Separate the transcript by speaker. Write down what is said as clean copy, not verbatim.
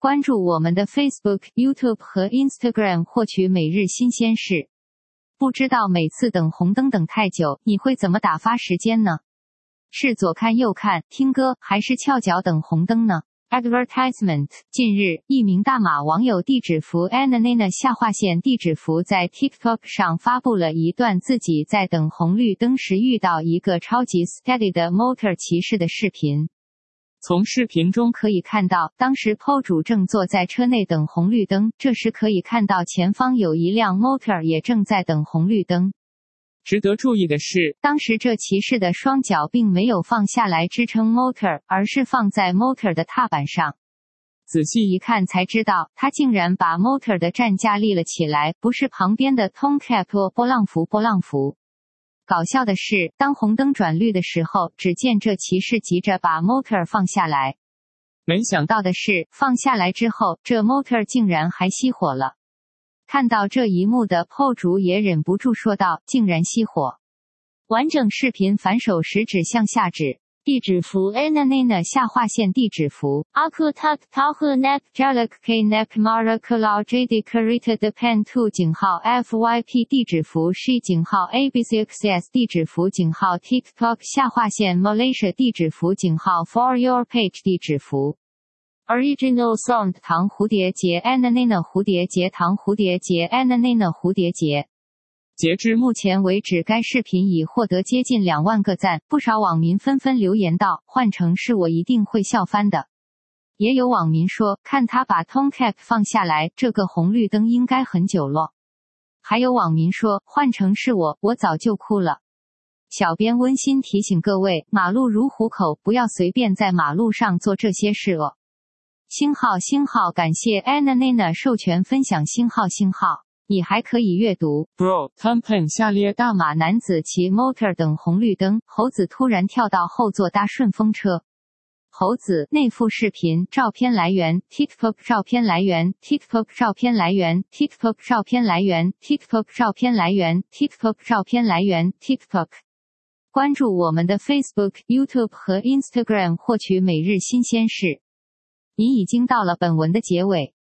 Speaker 1: 关注我们的 Facebook、YouTube 和 Instagram 获取每日新鲜事。不知道每次等红灯等太久，你会怎么打发时间呢？是左看右看、听歌，还是翘脚等红灯呢？ Advertisement。 近日，一名大马网友地址符 Ananana 下划线地址符在 TikTok 上发布了一段自己在等红绿灯时遇到一个超级 steady 的 motor 骑士的视频。从视频中可以看到，当时 PO 主正坐在车内等红绿灯，这时可以看到前方有一辆 motor 也正在等红绿灯。值得注意的是，当时这骑士的双脚并没有放下来支撑 motor， 而是放在 motor 的踏板上。仔细一看才知道，他竟然把 motor 的站架立了起来，不是旁边的 ToneCap 或波浪符。搞笑的是，当红灯转绿的时候，只见这骑士急着把 motor 放下来。没想到的是，放下来之后，这 motor 竟然还熄火了。看到这一幕的 PO 主也忍不住说道：“竟然熄火！”完整视频反手食指向下指，地址符 Ananana 下划线地址符 Aku Tak Tahu Nak Jalak K Nak Mara Kalau Jadi Karita Depan To 井号 FYP 地址符 She 井号 ABCXS 地址符井号 TikTok 下划线 Malaysia 地址符井号 For Your Page 地址符Original Song 糖蝴蝶结 Ananana 蝴蝶结糖蝴蝶结 Ananana 蝴蝶结。截至目前为止，该视频已获得接近2万个赞，不少网民纷纷留言道：“换成是我一定会笑翻的。”也有网民说：“看他把 ToneCap 放下来，这个红绿灯应该很久了。”还有网民说：“换成是我早就哭了。”小编温馨提醒各位，马路如虎口，不要随便在马路上做这些事哦。星号，感谢 Ananana 授权分享星号。你还可以阅读 Bro Tampen 下列大马男子骑 motor 等红绿灯，猴子突然跳到后座搭顺风车。猴子内附视频照片来源 TikTok 照片来源 TikTok 照片来源 TikTok 照片来源 TikTok 照片来源 TikTok 照片来源 TikTok。 关注我们的 Facebook、YouTube 和 Instagram 获取每日新鲜事。你已经到了本文的结尾。